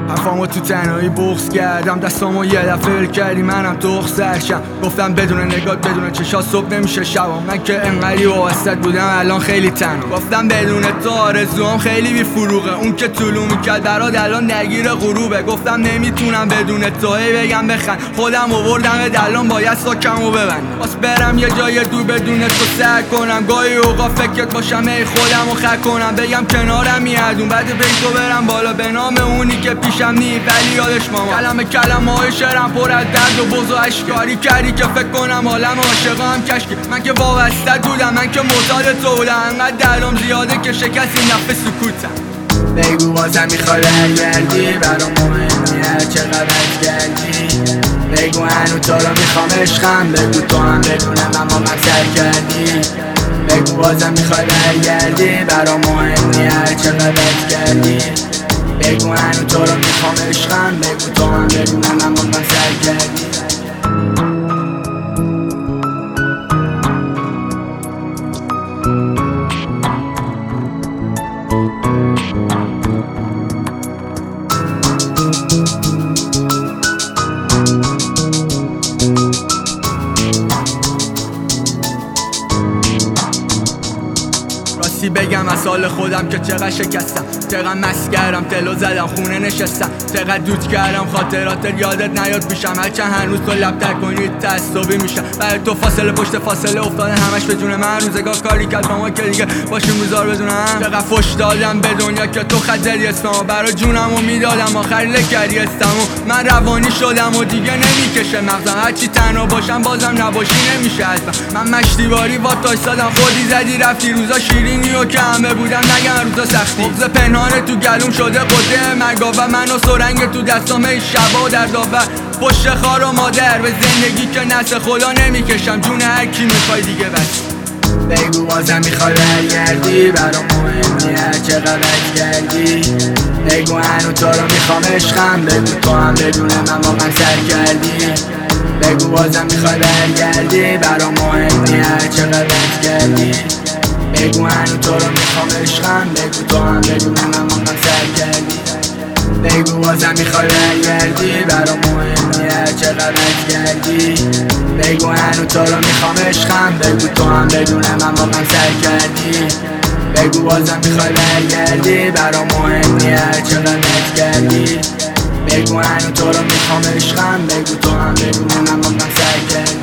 حرفامو تو تنهایی بغض کردم، دستامو یه دفعه ول کردی منم تو سرشم. گفتم بدون نگات بدون چشات صبح نمیشه شبام. من که انقدی واسط بودم الان خیلی تنها. گفتم بدون تو آرزوام خیلی بی فروغه. اون که طلوع میکرد برات الان درگیر غروبه. گفتم نمیتونم بدون تو بگم بخند، خودم آوردم دلان باید ساکمو ببندم. باز برم یه جای دور بدون تو سر کنم. گاهی اوقات فکرت باشم ای خودمو خر کنم. بگم کنارم میادون بعد بیتو برم بالا به نام اونی که پیشم نی ولی یادش ماما. کلمه های شعرم پر از درد و بغض و اشکاری کردی که فکر کنم عالم عاشقام کشکی. من که وابسته بودم، من که معتاد تو بودم. انقدر دلم زیاده که شکستی نفس سکوتم. بگو بازم میخوای برگردی، برام مهمی هر چه غلط کردی. بگو هنو تو رو میخوام عشقم، بگو تو هم بدونم اما من سر کردی. بگو بازم میخوای برگردی، برام مهمی هر چه غلط کردی. بگو هنو تو رو میخوام عشقم، بگو تو هم بدونم اما من سر کردی. راستی بگم از حال خودم که چقدر شکستم، چقدر مست کردم تلو زدم خونه نشستم، چقدر دود کردم خاطرات یادت نیاد پیشم. هرچند هنوز تو لب تر کنید تعصبی میشم. برای تو فاصله پشت فاصله افتاده همش به جون من. روزگار کاری کرد با ما که دیگه باشیم روزار بدونم. چقدر فش دادم به دنیا که تو خط زدی اسممو. برای جونمو میدادم آخر لکردی استمو. من روانی شدم و دیگه نمیکشه مغزم. هرچی تنها باشم بازم نباشی نمیشه اصلا. من مشتیباری با تا ایستادم خودی زدی رفتی. روزا شیرینی و که همه بودم نگم روزا سختی. بغض پنهان تو گلوم شده قده مرگا و من و سرنگ تو دستام ای شبا و دردآور. پشت خار و مادر به زندگی که نسل خدا نمیکشم. جون هر کی میخوای دیگه بس. بگو بازم میخوای برگردی، برام مهمی هر چه غلط کردی. بگو هنو تو رو میخوام عشقم، بگو تو هم بدونم اما من سر کردی. بگو بازم میخوای برگردی، برام مهمی هر چه غلط کردی. بگو هنو تو رو میخوام عشقم، بگو تو هم بدونم اما من سر کردی. بگو بازم میخوای برگردی، برام مهمی هر چه غلط کردی. بگو هنو تو رو میخوام عشقم، بگو تو هم بدونم اما من سر کردی. بگو بازم میخوای برگردی، برام مهمی هر چه غلط کردی. بگو هنو تو رو میخوام عشقم، بگو تو هم بدونم اما من سر کردی.